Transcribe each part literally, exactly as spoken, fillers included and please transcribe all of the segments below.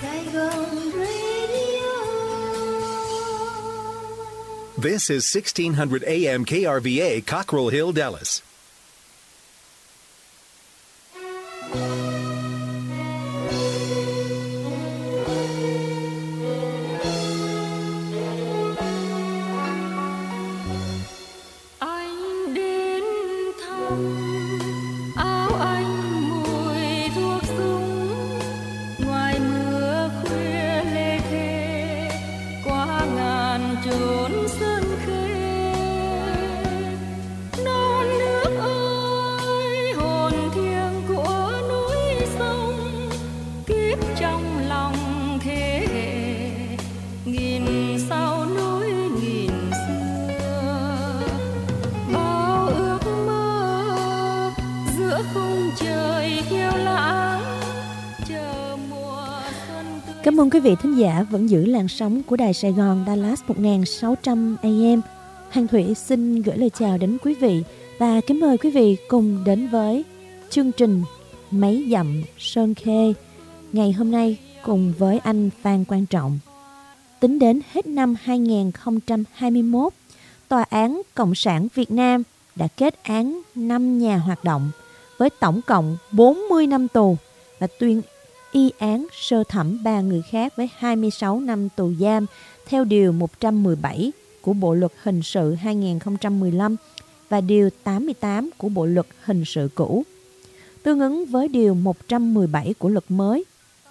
Saigon Radio. This is sixteen hundred A M K R V A, Cockrell Hill, Dallas. Cảm ơn quý vị thính giả vẫn giữ làn sóng của Đài Sài Gòn Dallas một nghìn sáu trăm A M. Hằng Thủy xin gửi lời chào đến quý vị và kính mời quý vị cùng đến với chương trình Mấy Dặm Sơn Khê ngày hôm nay cùng với anh Phan Quang Trọng. Tính đến hết năm hai nghìn không trăm hai mươi mốt, Tòa án Cộng sản Việt Nam đã kết án năm nhà hoạt động với tổng cộng bốn mươi năm tù và tuyên y án sơ thẩm ba người khác với hai mươi sáu năm tù giam theo Điều một trăm mười bảy của Bộ Luật Hình sự hai nghìn không trăm mười lăm và Điều tám mươi tám của Bộ Luật Hình sự cũ, tương ứng với Điều một trăm mười bảy của luật mới.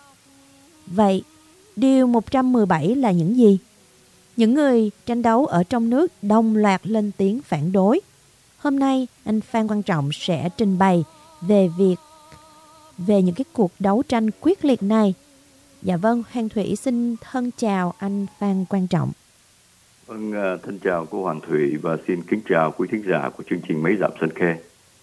Vậy, Điều một trăm mười bảy là những gì? Những người tranh đấu ở trong nước đồng loạt lên tiếng phản đối. Hôm nay, anh Phan Quang Trọng sẽ trình bày về việc về những cái cuộc đấu tranh quyết liệt này. Dạ vâng, Hằng Thủy xin thân chào anh Phan Quang Trọng. Vâng, thân chào cô Hoàng Thủy và xin kính chào quý thính giả của chương trình Mấy Dặm Sơn Khê.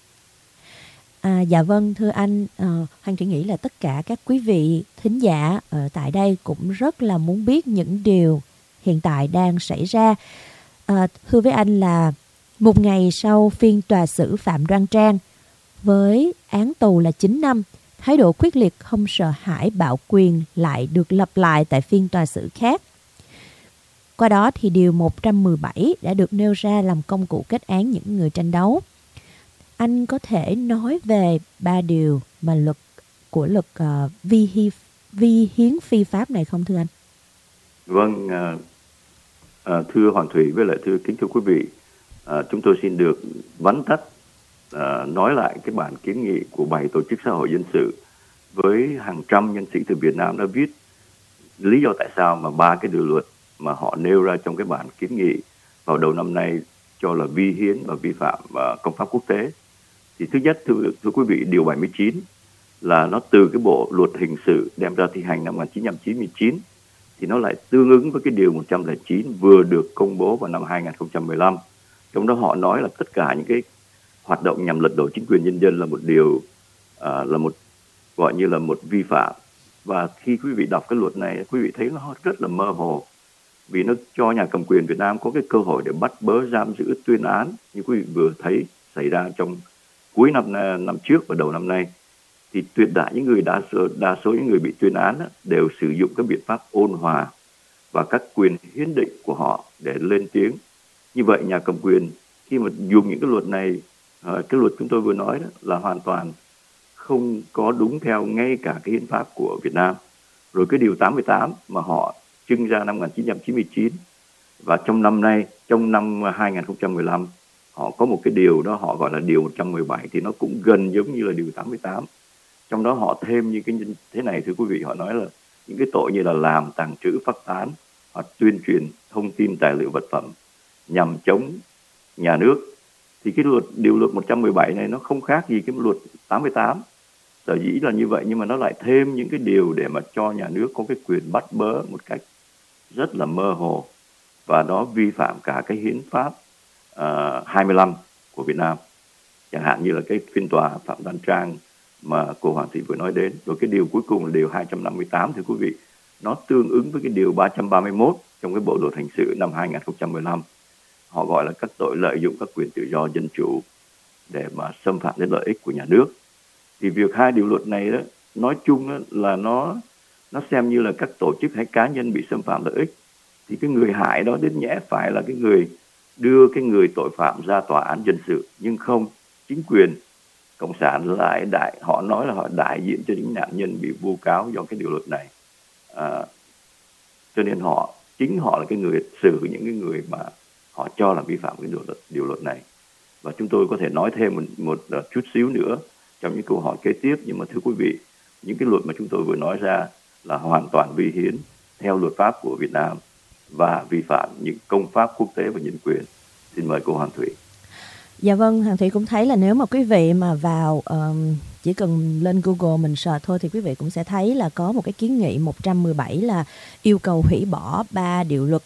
À, dạ vâng, thưa anh, à, Hằng Thủy nghĩ là tất cả các quý vị thính giả ở tại đây cũng rất là muốn biết những điều hiện tại đang xảy ra. À, thưa với anh là một ngày sau phiên tòa xử Phạm Đoan Trang với án tù là chín năm, thái độ quyết liệt không sợ hãi bạo quyền lại được lặp lại tại phiên tòa xử khác. Qua đó thì Điều một trăm mười bảy đã được nêu ra làm công cụ kết án những người tranh đấu. Anh có thể nói về ba điều mà luật của luật uh, vi, hi, vi hiến phi pháp này không thưa anh? Vâng, uh, uh, thưa Hoàng Thủy với lại thưa kính thưa quý vị, uh, chúng tôi xin được vắn tắt uh, nói lại cái bản kiến nghị của bảy tổ chức xã hội dân sự với hàng trăm nhân sĩ từ Việt Nam đã viết lý do tại sao mà ba cái điều luật mà họ nêu ra trong cái bản kiến nghị vào đầu năm nay cho là vi hiến và vi phạm uh, công pháp quốc tế. Thì thứ nhất, thưa, thưa quý vị, điều bảy mươi chín là nó từ cái bộ luật hình sự đem ra thi hành năm một nghìn chín trăm chín mươi chín, thì nó lại tương ứng với cái điều một trăm lẻ chín vừa được công bố vào năm hai nghìn không trăm mười lăm. Trong đó họ nói là tất cả những cái hoạt động nhằm lật đổ chính quyền nhân dân là một điều uh, là một gọi như là một vi phạm. Và khi quý vị đọc cái luật này, quý vị thấy nó rất là mơ hồ, vì nó cho nhà cầm quyền Việt Nam có cái cơ hội để bắt bớ, giam giữ, tuyên án như quý vị vừa thấy xảy ra trong cuối năm năm trước và đầu năm nay. Thì tuyệt đại những người đa số, đa số những người bị tuyên án đó, đều sử dụng các biện pháp ôn hòa và các quyền hiến định của họ để lên tiếng. Như vậy nhà cầm quyền khi mà dùng những cái luật này, cái luật chúng tôi vừa nói đó, là hoàn toàn không có đúng theo ngay cả cái hiến pháp của Việt Nam. Rồi cái điều tám mươi tám mà họ trưng ra năm một nghìn chín trăm chín mươi chín và trong năm nay, trong năm hai nghìn không trăm mười lăm, họ có một cái điều đó họ gọi là điều một trăm mười bảy, thì nó cũng gần giống như là điều tám mươi tám. Trong đó họ thêm như cái thế này thưa quý vị, họ nói là những cái tội như là làm, tàng trữ, phát tán hoặc tuyên truyền thông tin tài liệu vật phẩm nhằm chống nhà nước. Thì cái luật điều luật một trăm mười bảy này nó không khác gì cái luật tám mươi tám. Sở dĩ là như vậy, nhưng mà nó lại thêm những cái điều để mà cho nhà nước có cái quyền bắt bớ một cách rất là mơ hồ, và nó vi phạm cả cái hiến pháp uh, hai mươi lăm của Việt Nam. Chẳng hạn như là cái phiên tòa Phạm Đoan Trang mà cô Hoàng Thị vừa nói đến. Rồi cái điều cuối cùng là điều hai trăm năm mươi tám thưa quý vị, nó tương ứng với cái điều ba trăm ba mươi mốt trong cái bộ luật hình sự năm hai nghìn không trăm mười lăm. Họ gọi là các tội lợi dụng các quyền tự do dân chủ để mà xâm phạm đến lợi ích của nhà nước. Thì việc hai điều luật này đó, nói chung đó, là nó nó xem như là các tổ chức hay cá nhân bị xâm phạm lợi ích, thì cái người hại đó đến nhẽ phải là cái người đưa cái người tội phạm ra tòa án dân sự, nhưng không, chính quyền cộng sản lại đại họ nói là họ đại diện cho những nạn nhân bị vu cáo do cái điều luật này, à, cho nên họ chính họ là cái người xử những cái người mà họ cho là vi phạm cái điều luật điều luật này. Và chúng tôi có thể nói thêm một, một chút xíu nữa trong những câu hỏi kế tiếp, nhưng mà thưa quý vị, những cái luật mà chúng tôi vừa nói ra là hoàn toàn vi hiến theo luật pháp của Việt Nam và vi phạm những công pháp quốc tế và nhân quyền. Xin mời cô Hoàng Thủy. Dạ vâng, Hoàng Thủy cũng thấy là nếu mà quý vị mà vào um, chỉ cần lên Google mình search thôi thì quý vị cũng sẽ thấy là có một cái kiến nghị một trăm mười bảy là yêu cầu hủy bỏ ba điều luật,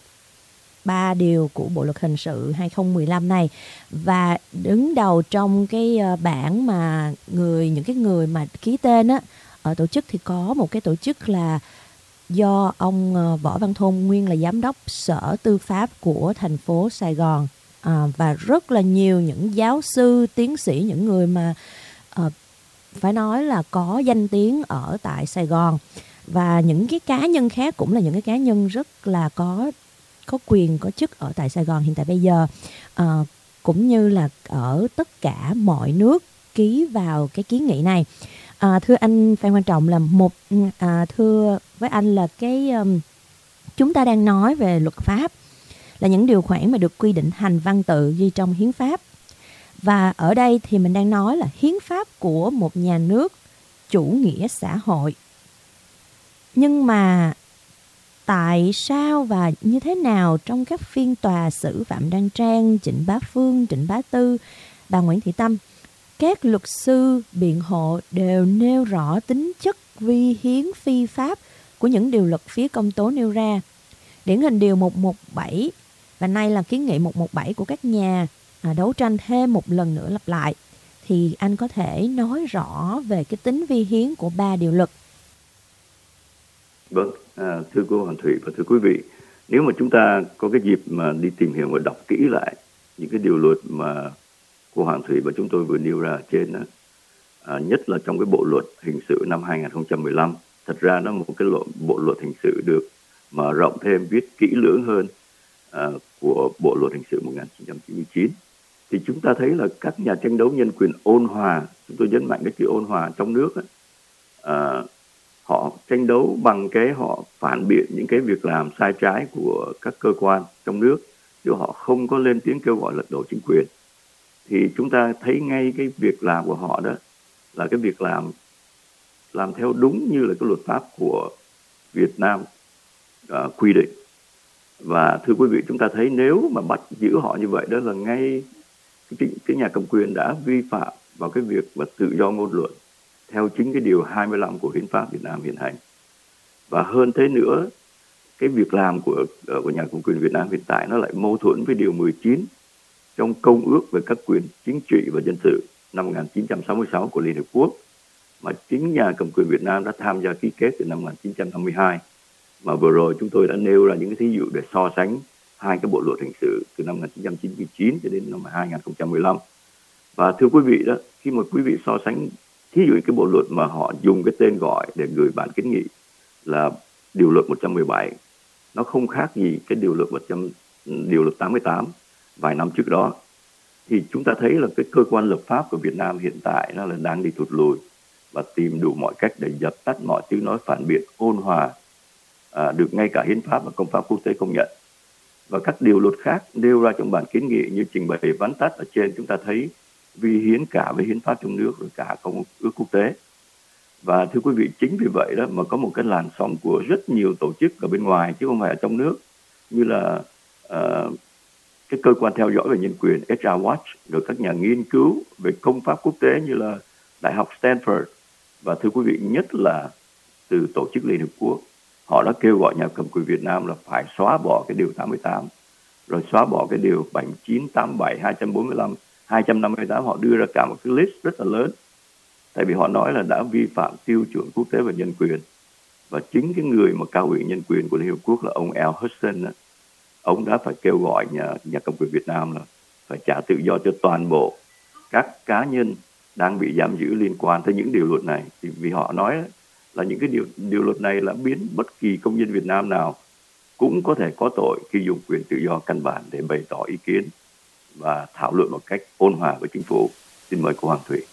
ba điều của Bộ luật hình sự hai không một năm này. Và đứng đầu trong cái bảng mà người những cái người mà ký tên á, ở tổ chức thì có một cái tổ chức là do ông Võ Văn Thôn, nguyên là giám đốc Sở Tư pháp của thành phố Sài Gòn, à, và rất là nhiều những giáo sư, tiến sĩ, những người mà à, phải nói là có danh tiếng ở tại Sài Gòn, và những cái cá nhân khác cũng là những cái cá nhân rất là có có quyền, có chức ở tại Sài Gòn hiện tại bây giờ, à, cũng như là ở tất cả mọi nước ký vào cái kiến nghị này. À, thưa anh Phan Quang Trọng, là một à, thưa với anh là cái um, chúng ta đang nói về luật pháp, là những điều khoản mà được quy định hành văn tự ghi trong hiến pháp, và ở đây thì mình đang nói là hiến pháp của một nhà nước chủ nghĩa xã hội. Nhưng mà tại sao và như thế nào trong các phiên tòa xử Phạm Đoan Trang, Trịnh Bá Phương, Trịnh Bá Tư, bà Nguyễn Thị Tâm, các luật sư biện hộ đều nêu rõ tính chất vi hiến phi pháp của những điều luật phía công tố nêu ra. Điển hình điều một trăm mười bảy và nay là kiến nghị một trăm mười bảy của các nhà à, đấu tranh thêm một lần nữa lặp lại. Thì anh có thể nói rõ về cái tính vi hiến của ba điều luật. Vâng, à, thưa cô Hoàng Thủy và thưa quý vị, nếu mà chúng ta có cái dịp mà đi tìm hiểu và đọc kỹ lại những cái điều luật mà cô Hoàng Thủy và chúng tôi vừa nêu ra trên đó, à, nhất là trong cái bộ luật hình sự năm hai không một năm, thật ra nó một cái lộ, bộ luật hình sự được mở rộng thêm, viết kỹ lưỡng hơn à, của bộ luật hình sự một nghìn chín trăm chín mươi chín, thì chúng ta thấy là các nhà tranh đấu nhân quyền ôn hòa, chúng tôi nhấn mạnh cái chữ ôn hòa trong nước ấy, à, họ tranh đấu bằng cái họ phản biện những cái việc làm sai trái của các cơ quan trong nước, chứ họ không có lên tiếng kêu gọi lật đổ chính quyền. Thì chúng ta thấy ngay cái việc làm của họ đó là cái việc làm làm theo đúng như là cái luật pháp của Việt Nam uh, quy định. Và thưa quý vị, chúng ta thấy nếu mà bắt giữ họ như vậy, đó là ngay cái, cái nhà cầm quyền đã vi phạm vào cái việc mà tự do ngôn luận theo chính cái điều hai mươi lăm của hiến pháp Việt Nam hiện hành. Và hơn thế nữa, cái việc làm của, của nhà cầm quyền Việt Nam hiện tại nó lại mâu thuẫn với điều mười chín trong Công ước về các quyền chính trị và dân sự năm một nghìn chín trăm sáu mươi sáu của Liên Hợp Quốc, mà chính nhà cầm quyền Việt Nam đã tham gia ký kết từ năm một nghìn chín trăm năm mươi hai. Mà vừa rồi chúng tôi đã nêu ra những cái thí dụ để so sánh hai cái bộ luật hình sự từ năm một nghìn chín trăm chín mươi chín cho đến năm hai không một năm. Và thưa quý vị đó, khi mà quý vị so sánh thí dụ cái bộ luật mà họ dùng cái tên gọi để gửi bản kiến nghị là điều luật một trăm mười bảy, nó không khác gì cái điều luật một trăm điều luật tám mươi tám vài năm trước đó, thì chúng ta thấy là cái cơ quan lập pháp của Việt Nam hiện tại nó là đang đi thụt lùi và tìm đủ mọi cách để dập tắt mọi tiếng nói phản biện ôn hòa à, được ngay cả hiến pháp và công pháp quốc tế công nhận. Và các điều luật khác nêu ra trong bản kiến nghị như trình bày vắn tắt ở trên, chúng ta thấy vi hiến cả với hiến pháp trong nước rồi cả công ước quốc tế. Và thưa quý vị, chính vì vậy đó mà có một cái làn sóng của rất nhiều tổ chức ở bên ngoài chứ không phải ở trong nước, như là uh, cái cơ quan theo dõi về nhân quyền ét rờ Watch, rồi các nhà nghiên cứu về công pháp quốc tế như là Đại học Stanford, và thưa quý vị, nhất là từ tổ chức Liên Hợp Quốc, họ đã kêu gọi nhà cầm quyền Việt Nam là phải xóa bỏ cái điều tám mươi tám, rồi xóa bỏ cái điều bảy mươi chín, tám mươi bảy, hai trăm bốn mươi lăm, hai trăm năm mươi tám. Họ đưa ra cả một cái list rất là lớn, tại vì họ nói là đã vi phạm tiêu chuẩn quốc tế về nhân quyền. Và chính cái người mà cao ủy nhân quyền của Liên Hợp Quốc là ông Al Hudson, ông đã phải kêu gọi nhà, nhà cầm quyền Việt Nam là phải trả tự do cho toàn bộ các cá nhân đang bị giam giữ liên quan tới những điều luật này. Thì vì họ nói là những cái điều điều luật này là biến bất kỳ công dân Việt Nam nào cũng có thể có tội khi dùng quyền tự do căn bản để bày tỏ ý kiến và thảo luận một cách ôn hòa với chính phủ. Xin mời cô Hoàng Thủy.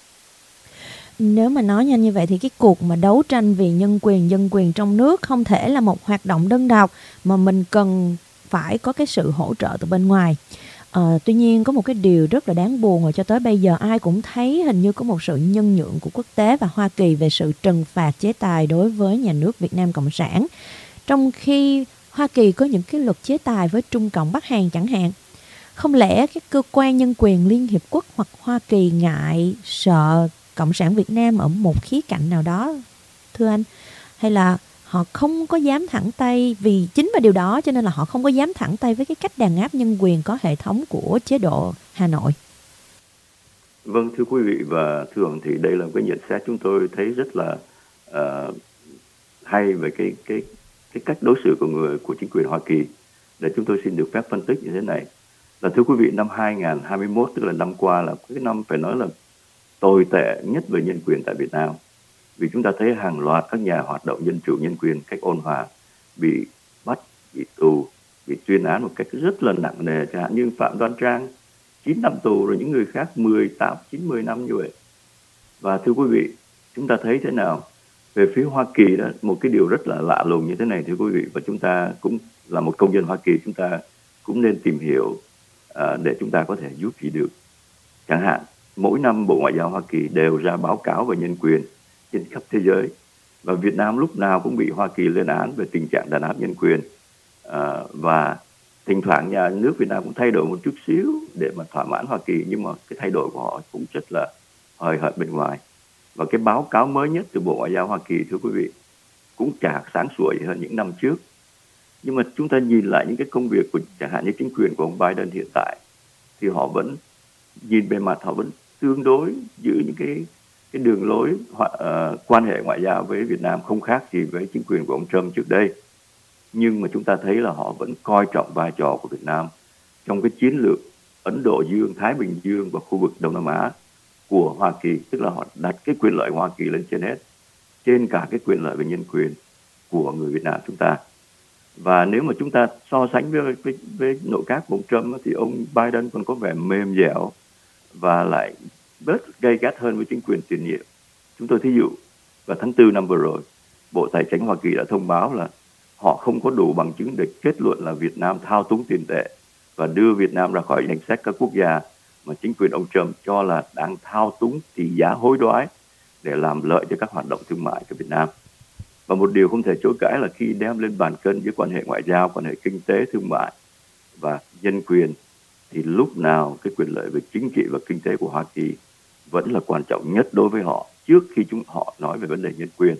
Nếu mà nói nhanh như vậy thì cái cuộc mà đấu tranh vì nhân quyền, dân quyền trong nước không thể là một hoạt động đơn độc, mà mình cần phải có cái sự hỗ trợ từ bên ngoài. À, tuy nhiên có một cái điều rất là đáng buồn là cho tới bây giờ ai cũng thấy hình như có một sự nhân nhượng của quốc tế và Hoa Kỳ về sự trừng phạt chế tài đối với nhà nước Việt Nam Cộng sản. Trong khi Hoa Kỳ có những cái luật chế tài với Trung Cộng Bắc Hàn chẳng hạn. Không lẽ các cơ quan nhân quyền Liên Hiệp Quốc hoặc Hoa Kỳ ngại sợ Cộng sản Việt Nam ở một khía cạnh nào đó, thưa anh? Hay là họ không có dám thẳng tay vì chính vì điều đó cho nên là họ không có dám thẳng tay với cái cách đàn áp nhân quyền có hệ thống của chế độ Hà Nội? Vâng, thưa quý vị và thưa Hoàng Thị, đây là một cái nhận xét chúng tôi thấy rất là uh, hay về cái cái cái cách đối xử của người của chính quyền Hoa Kỳ. Để chúng tôi xin được phép phân tích như thế này. Là thưa quý vị, năm hai nghìn không trăm hai mươi mốt, tức là năm qua, là cái năm phải nói là tồi tệ nhất về nhân quyền tại Việt Nam. Vì chúng ta thấy hàng loạt các nhà hoạt động dân chủ nhân quyền cách ôn hòa bị bắt, bị tù, bị tuyên án một cách rất là nặng nề, chẳng hạn như Phạm Đoan Trang chín năm tù, rồi những người khác mười tám, chín, mười năm như vậy. Và thưa quý vị, chúng ta thấy thế nào? Về phía Hoa Kỳ đó, một cái điều rất là lạ lùng như thế này thưa quý vị, và chúng ta cũng là một công dân Hoa Kỳ, chúng ta cũng nên tìm hiểu à, để chúng ta có thể giúp gì được. Chẳng hạn, mỗi năm Bộ Ngoại giao Hoa Kỳ đều ra báo cáo về nhân quyền trên khắp thế giới, và Việt Nam lúc nào cũng bị Hoa Kỳ lên án về tình trạng đàn áp nhân quyền, à, và thỉnh thoảng nhà nước Việt Nam cũng thay đổi một chút xíu để mà thỏa mãn Hoa Kỳ, nhưng mà cái thay đổi của họ cũng rất là hời hợt bên ngoài. Và cái báo cáo mới nhất từ Bộ Ngoại giao Hoa Kỳ, thưa quý vị, cũng chả sáng sủa gì hơn những năm trước. Nhưng mà chúng ta nhìn lại những cái công việc của chẳng hạn như chính quyền của ông Biden hiện tại, thì họ vẫn nhìn bề mặt họ vẫn tương đối giữ những cái cái đường lối uh, quan hệ ngoại giao với Việt Nam không khác gì với chính quyền của ông Trump trước đây. Nhưng mà chúng ta thấy là họ vẫn coi trọng vai trò của Việt Nam trong cái chiến lược Ấn Độ Dương, Thái Bình Dương và khu vực Đông Nam Á của Hoa Kỳ, tức là họ đặt cái quyền lợi Hoa Kỳ lên trên hết, trên cả cái quyền lợi về nhân quyền của người Việt Nam chúng ta. Và nếu mà chúng ta so sánh với, với, với nội các của ông Trump thì ông Biden còn có vẻ mềm dẻo và lại bớt gay gắt hơn với chính quyền tiền nhiệm. Chúng tôi thí dụ, vào tháng tư năm vừa rồi, Bộ Tài chính Hoa Kỳ đã thông báo là họ không có đủ bằng chứng để kết luận là Việt Nam thao túng tiền tệ và đưa Việt Nam ra khỏi danh sách các quốc gia mà chính quyền ông Trump cho là đang thao túng tỷ giá hối đoái để làm lợi cho các hoạt động thương mại của Việt Nam. Và một điều không thể chối cãi là khi đem lên bàn cân với quan hệ ngoại giao, quan hệ kinh tế, thương mại và nhân quyền, thì lúc nào cái quyền lợi về chính trị và kinh tế của Hoa Kỳ vẫn là quan trọng nhất đối với họ trước khi chúng họ nói về vấn đề nhân quyền.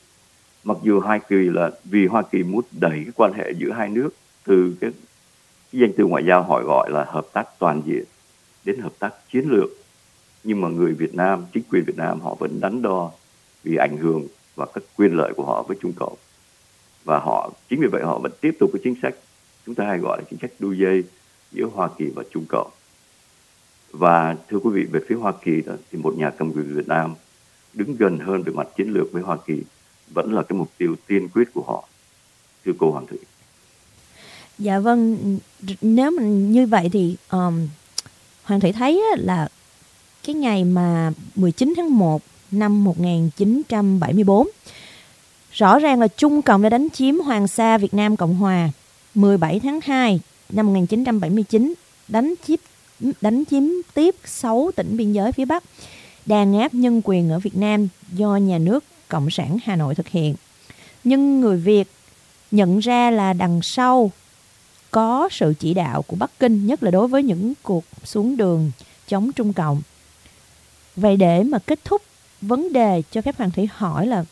Mặc dù Hoa Kỳ là vì Hoa Kỳ muốn đẩy cái quan hệ giữa hai nước từ cái, cái danh từ ngoại giao họ gọi là hợp tác toàn diện đến hợp tác chiến lược, nhưng mà người Việt Nam, chính quyền Việt Nam họ vẫn đắn đo vì ảnh hưởng và các quyền lợi của họ với Trung Cộng, và họ chính vì vậy họ vẫn tiếp tục cái chính sách chúng ta hay gọi là chính sách đu dây giữa Hoa Kỳ và Trung Cộng. Và thưa quý vị, về phía Hoa Kỳ đó, thì một nhà cầm quyền Việt Nam đứng gần hơn về mặt chiến lược với Hoa Kỳ vẫn là cái mục tiêu tiên quyết của họ, thưa cô Hoàng Thủy. Dạ vâng, nếu mà như vậy thì um, Hoàng Thủy thấy là cái ngày mà mười chín tháng một năm một nghìn chín trăm bảy mươi tư, rõ ràng là Trung Cộng đã đánh chiếm Hoàng Sa Việt Nam Cộng Hòa. Mười bảy tháng hai năm một nghìn chín trăm bảy mươi chín, đánh chiếm, đánh chiếm tiếp sáu tỉnh biên giới phía Bắc, đàn áp nhân quyền ở Việt Nam do nhà nước Cộng sản Hà Nội thực hiện. Nhưng người Việt nhận ra là đằng sau có sự chỉ đạo của Bắc Kinh, nhất là đối với những cuộc xuống đường chống Trung Cộng. Vậy để mà kết thúc vấn đề, cho phép Hoàng Thủy hỏi là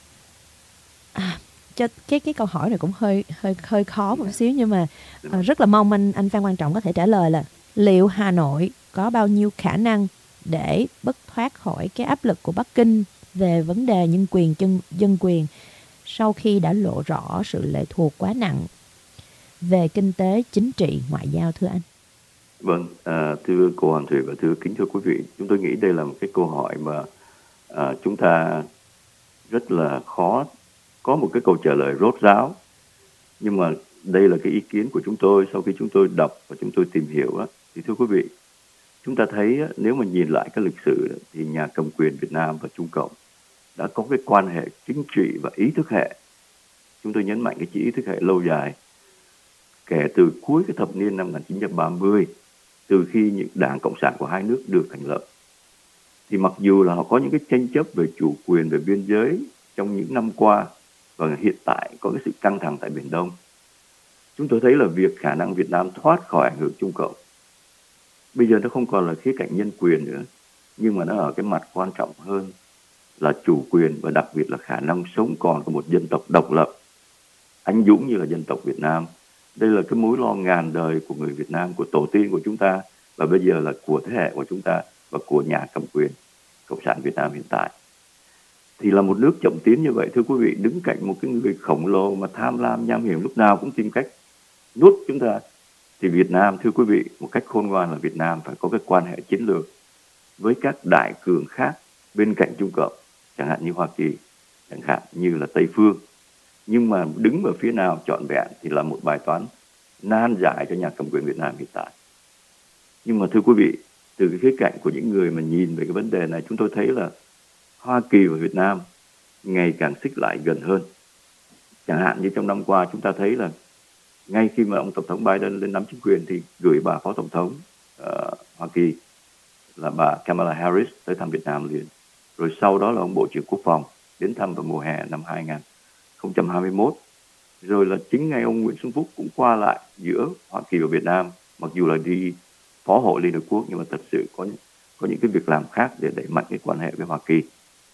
à, cho cái cái câu hỏi này cũng hơi hơi hơi khó một xíu, nhưng mà à, rất là mong anh anh Phan Quang Trọng có thể trả lời là liệu Hà Nội có bao nhiêu khả năng để bứt thoát khỏi cái áp lực của Bắc Kinh về vấn đề nhân quyền, chân dân quyền sau khi đã lộ rõ sự lệ thuộc quá nặng về kinh tế, chính trị, ngoại giao, thưa anh? Vâng, à, thưa cô Hoàng Thủy và thưa kính thưa quý vị, chúng tôi nghĩ đây là một cái câu hỏi mà à, chúng ta rất là khó có một cái câu trả lời rốt ráo. Nhưng mà đây là cái ý kiến của chúng tôi sau khi chúng tôi đọc và chúng tôi tìm hiểu á, thì thưa quý vị, chúng ta thấy á, nếu mà nhìn lại cái lịch sử thì nhà cầm quyền Việt Nam và Trung Cộng đã có cái quan hệ chính trị và ý thức hệ. Chúng tôi nhấn mạnh cái chữ ý thức hệ lâu dài, kể từ cuối cái thập niên năm một nghìn chín trăm ba mươi, từ khi những đảng Cộng sản của hai nước được thành lập. Thì mặc dù là họ có những cái tranh chấp về chủ quyền, về biên giới trong những năm qua, và hiện tại có cái sự căng thẳng tại Biển Đông, chúng tôi thấy là việc khả năng Việt Nam thoát khỏi ảnh hưởng Trung Cộng bây giờ nó không còn là khía cạnh nhân quyền nữa, nhưng mà nó ở cái mặt quan trọng hơn là chủ quyền, và đặc biệt là khả năng sống còn của một dân tộc độc lập, anh dũng như là dân tộc Việt Nam. Đây là cái mối lo ngàn đời của người Việt Nam, của tổ tiên của chúng ta, và bây giờ là của thế hệ của chúng ta và của nhà cầm quyền Cộng sản Việt Nam hiện tại. Thì là một nước chậm tiến như vậy, thưa quý vị, đứng cạnh một cái người khổng lồ mà tham lam nham hiểm, lúc nào cũng tìm cách nuốt chúng ta, thì Việt Nam, thưa quý vị, một cách khôn ngoan là Việt Nam phải có cái quan hệ chiến lược với các đại cường khác bên cạnh Trung Cộng, chẳng hạn như Hoa Kỳ, chẳng hạn như là Tây Phương. Nhưng mà đứng ở phía nào trọn vẹn thì là một bài toán nan giải cho nhà cầm quyền Việt Nam hiện tại. Nhưng mà thưa quý vị, từ cái khía cạnh của những người mà nhìn về cái vấn đề này, chúng tôi thấy là Hoa Kỳ và Việt Nam ngày càng xích lại gần hơn. Chẳng hạn như trong năm qua chúng ta thấy là ngay khi mà ông Tổng thống Biden lên nắm chính quyền thì gửi bà Phó Tổng thống uh, Hoa Kỳ là bà Kamala Harris tới thăm Việt Nam liền. Rồi sau đó là ông Bộ trưởng Quốc phòng đến thăm vào mùa hè năm hai không hai mốt. Rồi là chính ngay ông Nguyễn Xuân Phúc cũng qua lại giữa Hoa Kỳ và Việt Nam, mặc dù là đi phó hội Liên Hợp Quốc, nhưng mà thật sự có những, có những cái việc làm khác để đẩy mạnh cái quan hệ với Hoa Kỳ.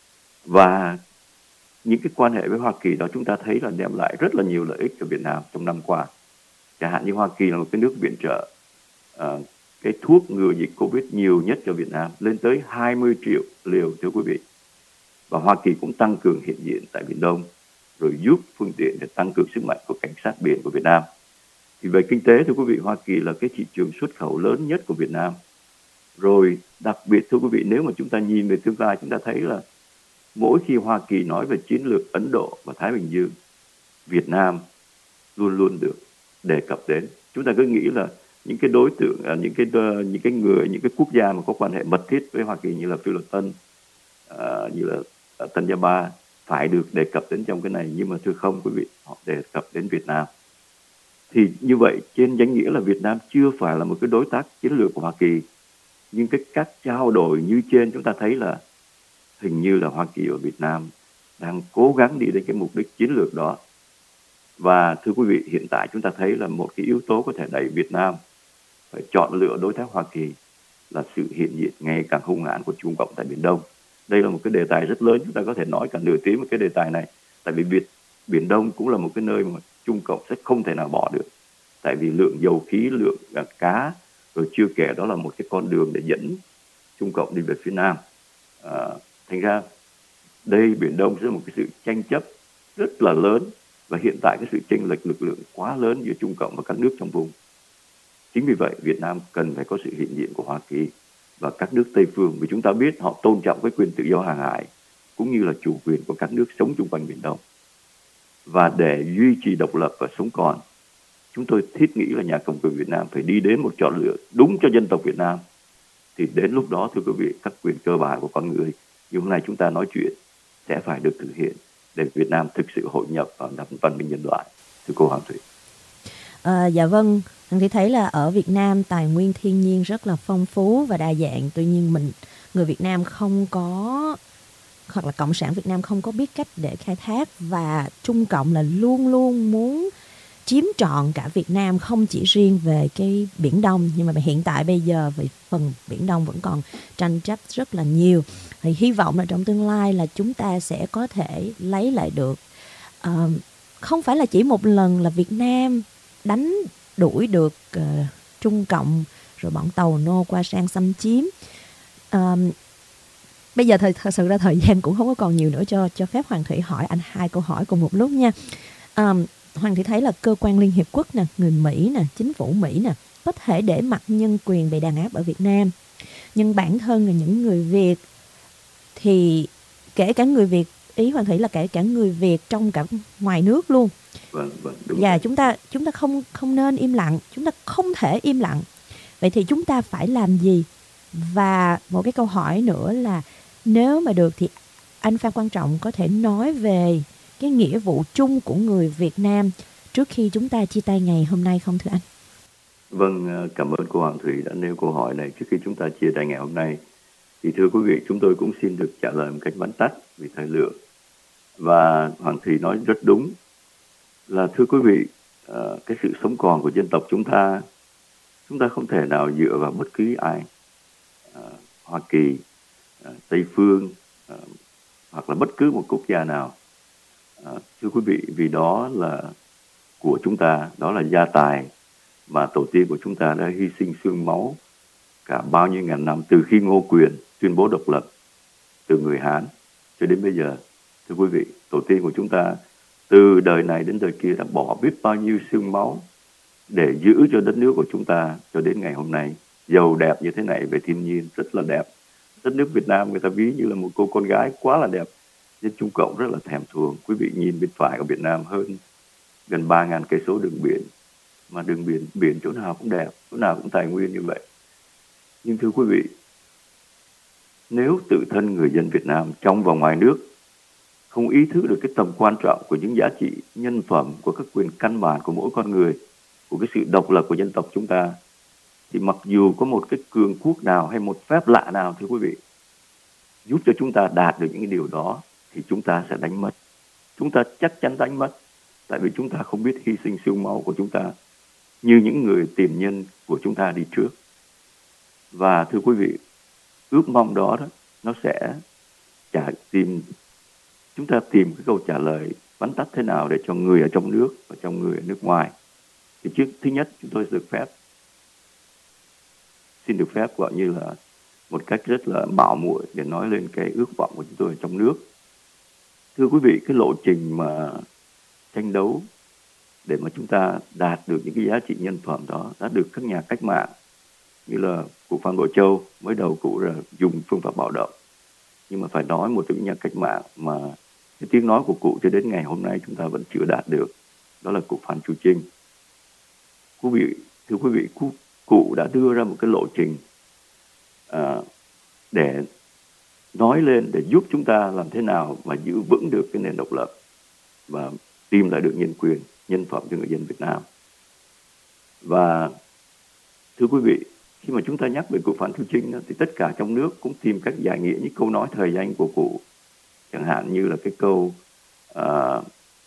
Và những cái quan hệ với Hoa Kỳ đó chúng ta thấy là đem lại rất là nhiều lợi ích cho Việt Nam trong năm qua. Chẳng hạn như Hoa Kỳ là một cái nước viện trợ uh, cái thuốc ngừa dịch Covid nhiều nhất cho Việt Nam, lên tới hai mươi triệu liều, thưa quý vị. Và Hoa Kỳ cũng tăng cường hiện diện tại Biển Đông, rồi giúp phương tiện để tăng cường sức mạnh của cảnh sát biển của Việt Nam. Thì về kinh tế, thưa quý vị, Hoa Kỳ là cái thị trường xuất khẩu lớn nhất của Việt Nam. Rồi đặc biệt, thưa quý vị, nếu mà chúng ta nhìn về tương lai, chúng ta thấy là mỗi khi Hoa Kỳ nói về chiến lược Ấn Độ và Thái Bình Dương, Việt Nam luôn luôn được đề cập đến. Chúng ta cứ nghĩ là những cái đối tượng, những cái những cái người, những cái quốc gia mà có quan hệ mật thiết với Hoa Kỳ như là Phi Luật Tân, uh, như là Tân Gia Ba phải được đề cập đến trong cái này, nhưng mà thưa không quý vị, họ đề cập đến Việt Nam. Thì như vậy trên danh nghĩa là Việt Nam chưa phải là một cái đối tác chiến lược của Hoa Kỳ, nhưng cái các trao đổi như trên chúng ta thấy là hình như là Hoa Kỳ và Việt Nam đang cố gắng đi đến cái mục đích chiến lược đó. Và thưa quý vị, hiện tại chúng ta thấy là một cái yếu tố có thể đẩy Việt Nam phải chọn lựa đối tác Hoa Kỳ là sự hiện diện ngày càng hung hãn của Trung Cộng tại Biển Đông. Đây là một cái đề tài rất lớn, chúng ta có thể nói cả nửa tiếng về cái đề tài này. Tại vì Việt, Biển Đông cũng là một cái nơi mà Trung Cộng sẽ không thể nào bỏ được. Tại vì lượng dầu khí, lượng cá, rồi chưa kể đó là một cái con đường để dẫn Trung Cộng đi về phía Nam. À, thành ra đây Biển Đông sẽ là một cái sự tranh chấp rất là lớn, và hiện tại cái sự chênh lệch lực lượng quá lớn giữa Trung Cộng và các nước trong vùng. Chính vì vậy Việt Nam cần phải có sự hiện diện của Hoa Kỳ và các nước Tây phương, vì chúng ta biết họ tôn trọng cái quyền tự do hàng hải cũng như là chủ quyền của các nước sống chung quanh Biển Đông. Và để duy trì độc lập và sống còn, chúng tôi thiết nghĩ là nhà cầm quyền Việt Nam phải đi đến một chọn lựa đúng cho dân tộc Việt Nam. Thì đến lúc đó, thưa quý vị, các quyền cơ bản của con người như hôm nay chúng ta nói chuyện sẽ phải được thực hiện để Việt Nam thực sự hội nhập vào văn minh nhân loại. Thưa cô Hoàng Thủy. À, dạ vâng, Hoàng Thủy thấy là ở Việt Nam tài nguyên thiên nhiên rất là phong phú và đa dạng. Tuy nhiên mình, người Việt Nam không có, hoặc là Cộng sản Việt Nam không có biết cách để khai thác. Và Trung Cộng là luôn luôn muốn chiếm trọn cả Việt Nam, không chỉ riêng về cái Biển Đông. Nhưng mà hiện tại bây giờ về phần Biển Đông vẫn còn tranh chấp rất là nhiều. Thì hy vọng là trong tương lai là chúng ta sẽ có thể lấy lại được. À, không phải là chỉ một lần là Việt Nam đánh đuổi được uh, Trung Cộng rồi bọn tàu nô qua sang xâm chiếm. Uh, bây giờ thời, thật sự ra thời gian cũng không có còn nhiều nữa, cho cho phép Hoàng Thủy hỏi anh hai câu hỏi cùng một lúc nha. Uh, Hoàng Thủy thấy là cơ quan Liên Hiệp Quốc nè, người Mỹ nè, chính phủ Mỹ nè có thể để mặc nhân quyền bị đàn áp ở Việt Nam, nhưng bản thân là những người Việt thì kể cả người Việt ý Hoàng Thủy là kể cả người Việt trong cả ngoài nước luôn. Vâng, vâng, đúng. Và chúng ta chúng ta không không nên im lặng, chúng ta không thể im lặng. Vậy thì chúng ta phải làm gì? Và một cái câu hỏi nữa là nếu mà được thì anh Phan Quang Trọng có thể nói về cái nghĩa vụ chung của người Việt Nam trước khi chúng ta chia tay ngày hôm nay không thưa anh? Vâng, cảm ơn cô Hoàng Thủy đã nêu câu hỏi này trước khi chúng ta chia tay ngày hôm nay. Thì thưa quý vị, chúng tôi cũng xin được trả lời một cách vắn tắt vì thời lượng. Và Hoàng Thủy nói rất đúng là thưa quý vị, cái sự sống còn của dân tộc chúng ta, chúng ta không thể nào dựa vào bất cứ ai, Hoa Kỳ, Tây Phương, hoặc là bất cứ một quốc gia nào. Thưa quý vị, vì đó là của chúng ta, đó là gia tài mà tổ tiên của chúng ta đã hy sinh xương máu cả bao nhiêu ngàn năm, từ khi Ngô Quyền tuyên bố độc lập từ người Hán cho đến bây giờ. Thưa quý vị, tổ tiên của chúng ta từ đời này đến đời kia đã bỏ biết bao nhiêu xương máu để giữ cho đất nước của chúng ta cho đến ngày hôm nay giàu đẹp như thế này về thiên nhiên, rất là đẹp. Đất nước Việt Nam người ta ví như là một cô con gái quá là đẹp, dân Trung Cộng rất là thèm thuồng. Quý vị nhìn bên phải của Việt Nam hơn gần ba ngàn cây số đường biển, mà đường biển biển chỗ nào cũng đẹp, chỗ nào cũng tài nguyên như vậy. Nhưng thưa quý vị, nếu tự thân người dân Việt Nam trong và ngoài nước không ý thức được cái tầm quan trọng của những giá trị nhân phẩm, của các quyền căn bản của mỗi con người, của cái sự độc lập của dân tộc chúng ta, thì mặc dù có một cái cường quốc nào hay một phép lạ nào, thưa quý vị, giúp cho chúng ta đạt được những cái điều đó, thì chúng ta sẽ đánh mất. Chúng ta chắc chắn đánh mất, tại vì chúng ta không biết hy sinh xương máu của chúng ta như những người tiền nhân của chúng ta đi trước. Và thưa quý vị, ước mong đó, đó nó sẽ trả tìm chúng ta tìm cái câu trả lời vắn tắt thế nào để cho người ở trong nước và trong người ở nước ngoài. Thì trước thứ nhất, chúng tôi được phép xin được phép gọi như là một cách rất là mạo muội để nói lên cái ước vọng của chúng tôi ở trong nước. Thưa quý vị, cái lộ trình mà tranh đấu để mà chúng ta đạt được những cái giá trị nhân phẩm đó đã được các nhà cách mạng như là cụ Phan Bội Châu, mới đầu cụ là dùng phương pháp bạo động, nhưng mà phải nói một trong những nhà cách mạng mà cái tiếng nói của cụ cho đến ngày hôm nay chúng ta vẫn chưa đạt được, đó là cụ Phan Chu Trinh. Quý vị, thưa quý vị, cụ, cụ đã đưa ra một cái lộ trình à, để nói lên, để giúp chúng ta làm thế nào mà giữ vững được cái nền độc lập và tìm lại được nhân quyền, nhân phẩm cho người dân Việt Nam. Và thưa quý vị, khi mà chúng ta nhắc về cụ Phan Chu Trinh đó, thì tất cả trong nước cũng tìm cách giải nghĩa những câu nói thời danh của cụ. Chẳng hạn như là cái câu uh,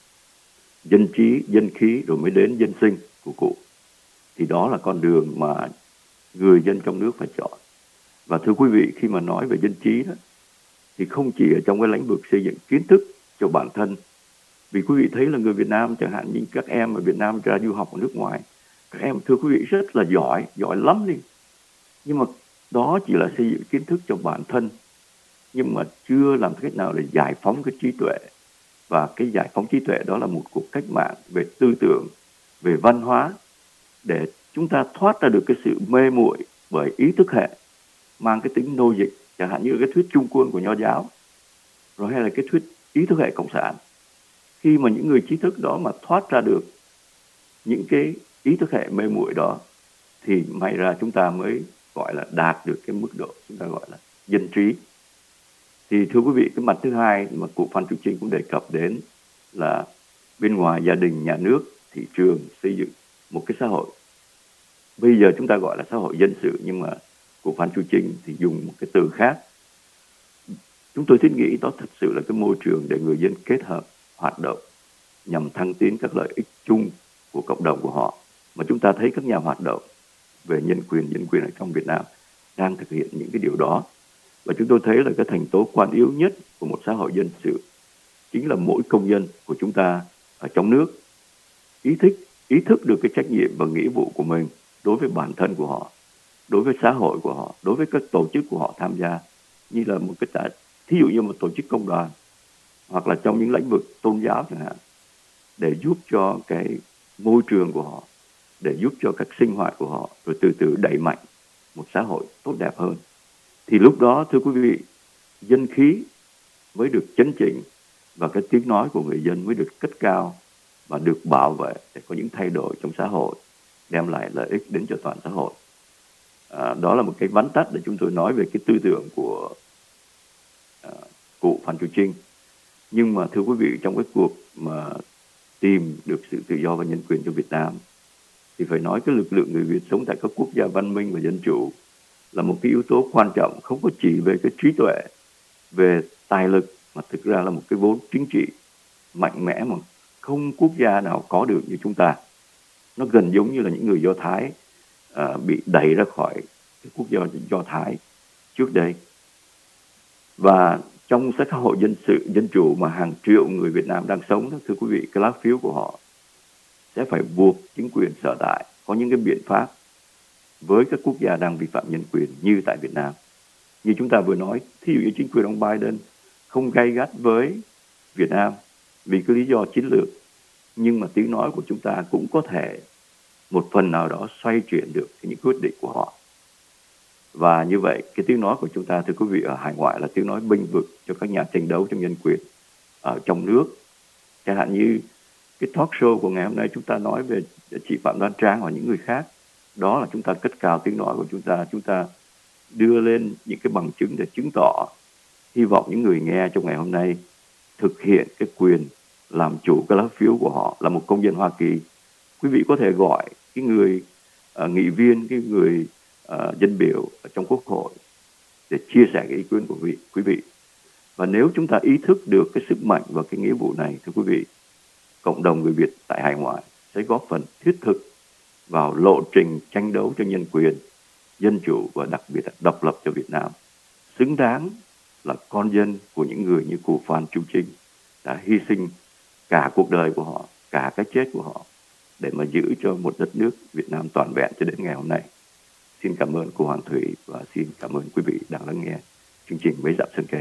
dân trí, dân khí rồi mới đến dân sinh của cụ. Thì đó là con đường mà người dân trong nước phải chọn. Và thưa quý vị, khi mà nói về dân trí đó, thì không chỉ ở trong cái lĩnh vực xây dựng kiến thức cho bản thân. Vì quý vị thấy là người Việt Nam, chẳng hạn như các em ở Việt Nam ra du học ở nước ngoài, các em thưa quý vị rất là giỏi, giỏi lắm đi. Nhưng mà đó chỉ là xây dựng kiến thức cho bản thân, nhưng mà chưa làm cách nào để giải phóng cái trí tuệ. Và cái giải phóng trí tuệ đó là một cuộc cách mạng về tư tưởng, về văn hóa, để chúng ta thoát ra được cái sự mê muội bởi ý thức hệ mang cái tính nô dịch, chẳng hạn như cái thuyết trung quân của Nho giáo, rồi hay là cái thuyết ý thức hệ cộng sản. Khi mà những người trí thức đó mà thoát ra được những cái ý thức hệ mê muội đó, thì may ra chúng ta mới gọi là đạt được cái mức độ chúng ta gọi là dân trí. Thì thưa quý vị, cái mặt thứ hai mà cụ Phan Chu Trinh cũng đề cập đến là bên ngoài gia đình, nhà nước, thị trường, xây dựng một cái xã hội. Bây giờ chúng ta gọi là xã hội dân sự, nhưng mà cụ Phan Chu Trinh thì dùng một cái từ khác. Chúng tôi thiết nghĩ đó thật sự là cái môi trường để người dân kết hợp, hoạt động nhằm thăng tiến các lợi ích chung của cộng đồng của họ. Mà chúng ta thấy các nhà hoạt động về nhân quyền, nhân quyền ở trong Việt Nam đang thực hiện những cái điều đó. Và chúng tôi thấy là cái thành tố quan yếu nhất của một xã hội dân sự chính là mỗi công dân của chúng ta ở trong nước ý thức, ý thức được cái trách nhiệm và nghĩa vụ của mình đối với bản thân của họ, đối với xã hội của họ, đối với các tổ chức của họ tham gia, như là một cái thí dụ như một tổ chức công đoàn, hoặc là trong những lĩnh vực tôn giáo chẳng hạn, để giúp cho cái môi trường của họ, để giúp cho các sinh hoạt của họ, rồi từ từ đẩy mạnh một xã hội tốt đẹp hơn. Thì lúc đó, thưa quý vị, dân khí mới được chấn chỉnh và cái tiếng nói của người dân mới được cất cao và được bảo vệ để có những thay đổi trong xã hội, đem lại lợi ích đến cho toàn xã hội. À, đó là một cái vắn tắt để chúng tôi nói về cái tư tưởng của à, cụ Phan Chu Trinh. Nhưng mà thưa quý vị, trong cái cuộc mà tìm được sự tự do và nhân quyền cho Việt Nam thì phải nói cái lực lượng người Việt sống tại các quốc gia văn minh và dân chủ là một cái yếu tố quan trọng, không có chỉ về cái trí tuệ, về tài lực, mà thực ra là một cái vốn chính trị mạnh mẽ mà không quốc gia nào có được như chúng ta. Nó gần giống như là những người Do Thái à, bị đẩy ra khỏi cái quốc gia Do Thái trước đây. Và trong xã hội dân sự dân chủ mà hàng triệu người Việt Nam đang sống đó, thưa quý vị, cái lá phiếu của họ sẽ phải buộc chính quyền sở tại có những cái biện pháp với các quốc gia đang vi phạm nhân quyền như tại Việt Nam. Như chúng ta vừa nói, thí dụ như chính quyền ông Biden không gay gắt với Việt Nam vì cái lý do chiến lược, nhưng mà tiếng nói của chúng ta cũng có thể một phần nào đó xoay chuyển được những quyết định của họ. Và như vậy, cái tiếng nói của chúng ta, thưa quý vị, ở hải ngoại là tiếng nói bênh vực cho các nhà tranh đấu trong nhân quyền ở trong nước. Chẳng hạn như cái talk show của ngày hôm nay chúng ta nói về chị Phạm Đoan Trang hoặc những người khác. Đó là chúng ta cất cao tiếng nói của chúng ta. Chúng ta đưa lên những cái bằng chứng để chứng tỏ. Hy vọng những người nghe trong ngày hôm nay thực hiện cái quyền làm chủ cái lá phiếu của họ là một công dân Hoa Kỳ. Quý vị có thể gọi cái người uh, nghị viên, cái người uh, dân biểu ở trong Quốc hội để chia sẻ cái ý kiến của vị, quý vị. Và nếu chúng ta ý thức được cái sức mạnh và cái nghĩa vụ này, thưa quý vị, cộng đồng người Việt tại hải ngoại sẽ góp phần thiết thực vào lộ trình tranh đấu cho nhân quyền, dân chủ và đặc biệt là độc lập cho Việt Nam, xứng đáng là con dân của những người như cụ Phan Chu Trinh đã hy sinh cả cuộc đời của họ, cả cái chết của họ để mà giữ cho một đất nước Việt Nam toàn vẹn cho đến ngày hôm nay. Xin cảm ơn cô Hoàng Thủy và xin cảm ơn quý vị đang lắng nghe chương trình Mấy Dặm Sơn Kê.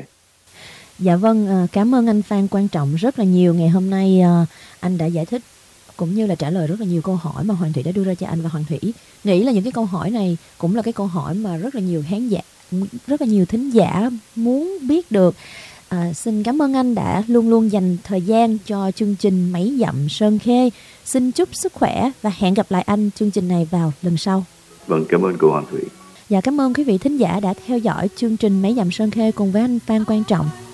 Dạ vâng, cảm ơn anh Phan Quang Trọng rất là nhiều. Ngày hôm nay anh đã giải thích cũng như là trả lời rất là nhiều câu hỏi mà Hoàng Thủy đã đưa ra cho anh, và Hoàng Thủy nghĩ là những cái câu hỏi này cũng là cái câu hỏi mà rất là nhiều khán giả, rất là nhiều thính giả muốn biết được. À, xin cảm ơn anh đã luôn luôn dành thời gian cho chương trình Mấy Dặm Sơn Khê. Xin chúc sức khỏe và hẹn gặp lại anh chương trình này vào lần sau. Vâng, cảm ơn cô Hoàng Thủy. Dạ, cảm ơn quý vị thính giả đã theo dõi chương trình Mấy Dặm Sơn Khê cùng với anh Phan Quang Trọng.